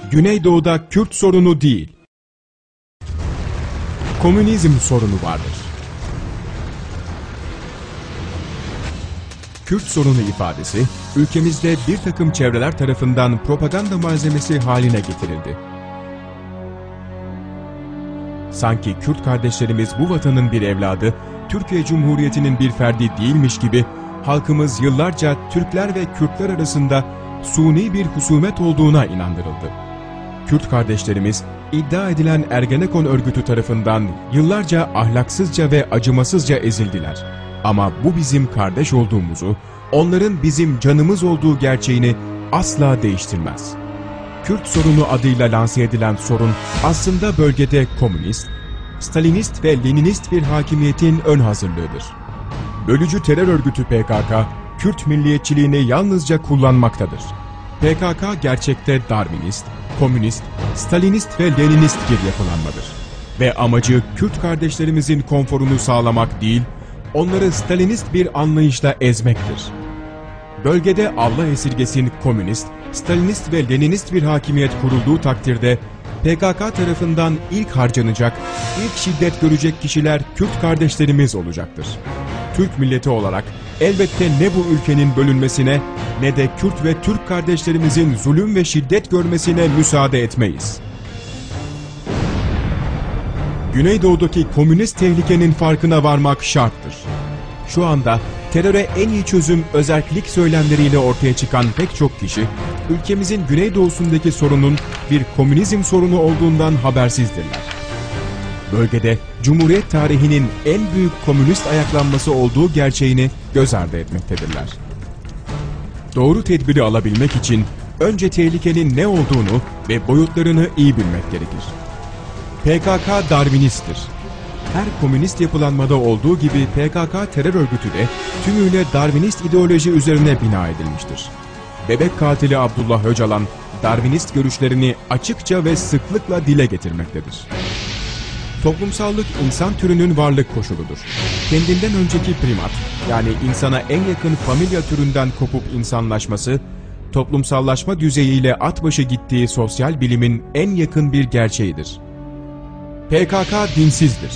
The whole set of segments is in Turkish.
Güneydoğu'da Kürt sorunu değil, komünizm sorunu vardır. Kürt sorunu ifadesi, ülkemizde bir takım çevreler tarafından propaganda malzemesi haline getirildi. Sanki Kürt kardeşlerimiz bu vatanın bir evladı, Türkiye Cumhuriyeti'nin bir ferdi değilmiş gibi, halkımız yıllarca Türkler ve Kürtler arasında suni bir husumet olduğuna inandırıldı. Kürt kardeşlerimiz, iddia edilen Ergenekon örgütü tarafından yıllarca ahlaksızca ve acımasızca ezildiler. Ama bu bizim kardeş olduğumuzu, onların bizim canımız olduğu gerçeğini asla değiştirmez. Kürt sorunu adıyla lanse edilen sorun aslında bölgede komünist, Stalinist ve Leninist bir hakimiyetin ön hazırlığıdır. Bölücü terör örgütü PKK, Kürt milliyetçiliğini yalnızca kullanmaktadır. PKK gerçekte Darwinist, komünist, Stalinist ve Leninist bir yapılanmadır. Ve amacı Kürt kardeşlerimizin konforunu sağlamak değil, onları Stalinist bir anlayışla ezmektir. Bölgede Allah esirgesin komünist, Stalinist ve Leninist bir hakimiyet kurulduğu takdirde PKK tarafından ilk harcanacak, ilk şiddet görecek kişiler Kürt kardeşlerimiz olacaktır. Türk milleti olarak elbette ne bu ülkenin bölünmesine ne de Kürt ve Türk kardeşlerimizin zulüm ve şiddet görmesine müsaade etmeyiz. Güneydoğu'daki komünist tehlikenin farkına varmak şarttır. Şu anda teröre en iyi çözüm özerklik söylemleriyle ortaya çıkan pek çok kişi, ülkemizin güneydoğusundaki sorunun bir komünizm sorunu olduğundan habersizdirler. Bölgede Cumhuriyet tarihinin en büyük komünist ayaklanması olduğu gerçeğini göz ardı etmektedirler. Doğru tedbiri alabilmek için önce tehlikenin ne olduğunu ve boyutlarını iyi bilmek gerekir. PKK Darwinisttir. Her komünist yapılanmada olduğu gibi PKK terör örgütü de tümüyle Darwinist ideoloji üzerine bina edilmiştir. Bebek katili Abdullah Öcalan, Darwinist görüşlerini açıkça ve sıklıkla dile getirmektedir. Toplumsallık insan türünün varlık koşuludur. Kendinden önceki primat, yani insana en yakın familya türünden kopup insanlaşması, toplumsallaşma düzeyiyle at başı gittiği sosyal bilimin en yakın bir gerçeğidir. PKK dinsizdir.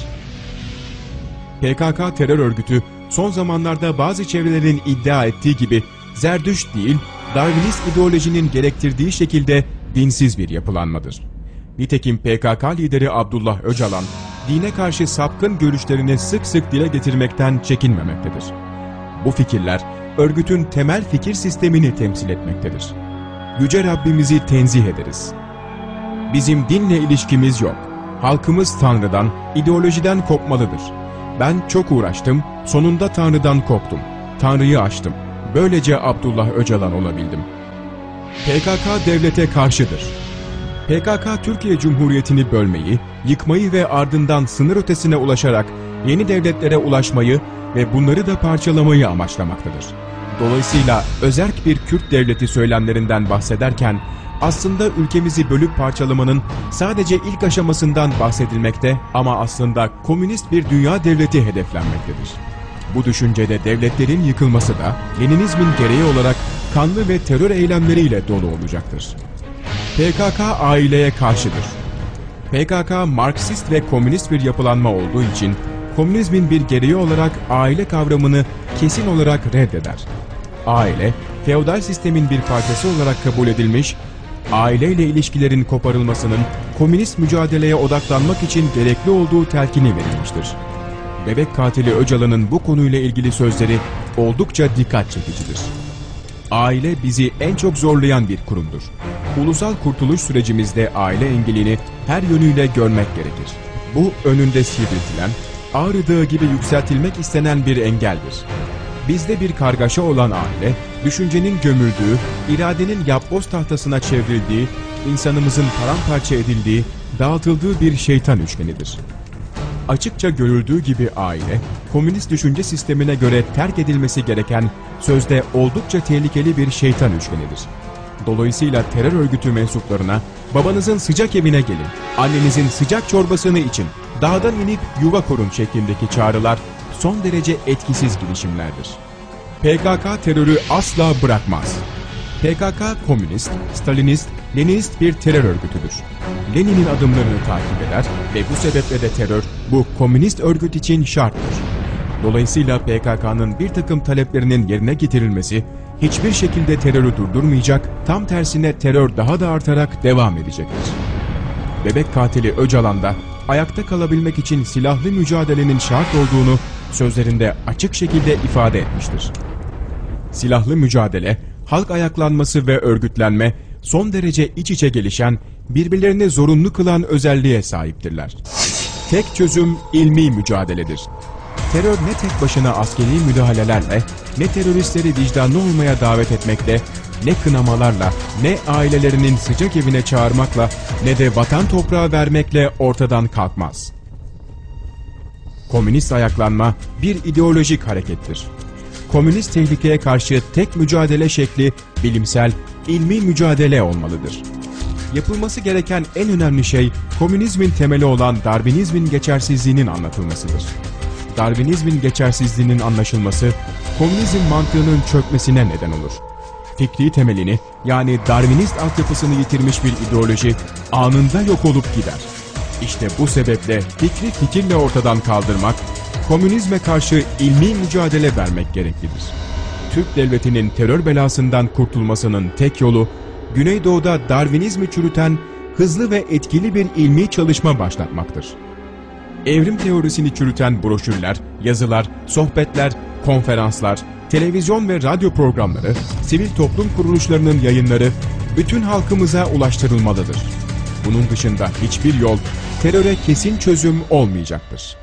PKK terör örgütü son zamanlarda bazı çevrelerin iddia ettiği gibi Zerdüşt değil, Darwinist ideolojinin gerektirdiği şekilde dinsiz bir yapılanmadır. Nitekim PKK lideri Abdullah Öcalan, dine karşı sapkın görüşlerini sık sık dile getirmekten çekinmemektedir. Bu fikirler, örgütün temel fikir sistemini temsil etmektedir. Yüce Rabbimizi tenzih ederiz. Bizim dinle ilişkimiz yok. Halkımız Tanrı'dan, ideolojiden kopmalıdır. Ben çok uğraştım, sonunda Tanrı'dan koptum. Tanrı'yı aştım. Böylece Abdullah Öcalan olabildim. PKK devlete karşıdır. PKK Türkiye Cumhuriyeti'ni bölmeyi, yıkmayı ve ardından sınır ötesine ulaşarak yeni devletlere ulaşmayı ve bunları da parçalamayı amaçlamaktadır. Dolayısıyla özerk bir Kürt devleti söylemlerinden bahsederken aslında ülkemizi bölüp parçalamanın sadece ilk aşamasından bahsedilmekte ama aslında komünist bir dünya devleti hedeflenmektedir. Bu düşüncede devletlerin yıkılması da Leninizmin gereği olarak kanlı ve terör eylemleriyle dolu olacaktır. PKK aileye karşıdır. PKK Marksist ve komünist bir yapılanma olduğu için komünizmin bir gereği olarak aile kavramını kesin olarak reddeder. Aile, feodal sistemin bir parçası olarak kabul edilmiş, aileyle ilişkilerin koparılmasının komünist mücadeleye odaklanmak için gerekli olduğu telkini verilmiştir. Bebek katili Öcalan'ın bu konuyla ilgili sözleri oldukça dikkat çekicidir. Aile bizi en çok zorlayan bir kurumdur. Ulusal kurtuluş sürecimizde aile engelini her yönüyle görmek gerekir. Bu önünde sivriltilen, Ağrı Dağı gibi yükseltilmek istenen bir engeldir. Bizde bir kargaşa olan aile, düşüncenin gömüldüğü, iradenin yapboz tahtasına çevrildiği, insanımızın paramparça edildiği, dağıtıldığı bir şeytan üçgenidir. Açıkça görüldüğü gibi aile, komünist düşünce sistemine göre terk edilmesi gereken, sözde oldukça tehlikeli bir şeytan üçgenidir. Dolayısıyla terör örgütü mensuplarına, babanızın sıcak evine gelin, annenizin sıcak çorbasını için, dağdan inip yuva kurun şeklindeki çağrılar son derece etkisiz girişimlerdir. PKK terörü asla bırakmaz. PKK komünist, Stalinist, Leninist bir terör örgütüdür. Lenin'in adımlarını takip eder ve bu sebeple de terör bu komünist örgüt için şarttır. Dolayısıyla PKK'nın bir takım taleplerinin yerine getirilmesi hiçbir şekilde terörü durdurmayacak, tam tersine terör daha da artarak devam edecektir. Bebek katili Öcalan da ayakta kalabilmek için silahlı mücadelenin şart olduğunu sözlerinde açık şekilde ifade etmiştir. Silahlı mücadele, halk ayaklanması ve örgütlenme son derece iç içe gelişen, birbirlerini zorunlu kılan özelliğe sahiptirler. Tek çözüm ilmi mücadeledir. Terör ne tek başına askeri müdahalelerle, ne teröristleri vicdanlı olmaya davet etmekle, ne kınamalarla, ne ailelerinin sıcak evine çağırmakla, ne de vatan toprağı vermekle ortadan kalkmaz. Komünist ayaklanma bir ideolojik harekettir. Komünist tehlikeye karşı tek mücadele şekli bilimsel, ilmi mücadele olmalıdır. Yapılması gereken en önemli şey komünizmin temeli olan Darwinizmin geçersizliğinin anlatılmasıdır. Darwinizmin geçersizliğinin anlaşılması, komünizm mantığının çökmesine neden olur. Fikri temelini, yani Darwinist altyapısını yitirmiş bir ideoloji anında yok olup gider. İşte bu sebeple fikirle ortadan kaldırmak, komünizme karşı ilmi mücadele vermek gereklidir. Türk devletinin terör belasından kurtulmasının tek yolu, Güneydoğu'da Darwinizmi çürüten hızlı ve etkili bir ilmi çalışma başlatmaktır. Evrim teorisini çürüten broşürler, yazılar, sohbetler, konferanslar, televizyon ve radyo programları, sivil toplum kuruluşlarının yayınları bütün halkımıza ulaştırılmalıdır. Bunun dışında hiçbir yol teröre kesin çözüm olmayacaktır.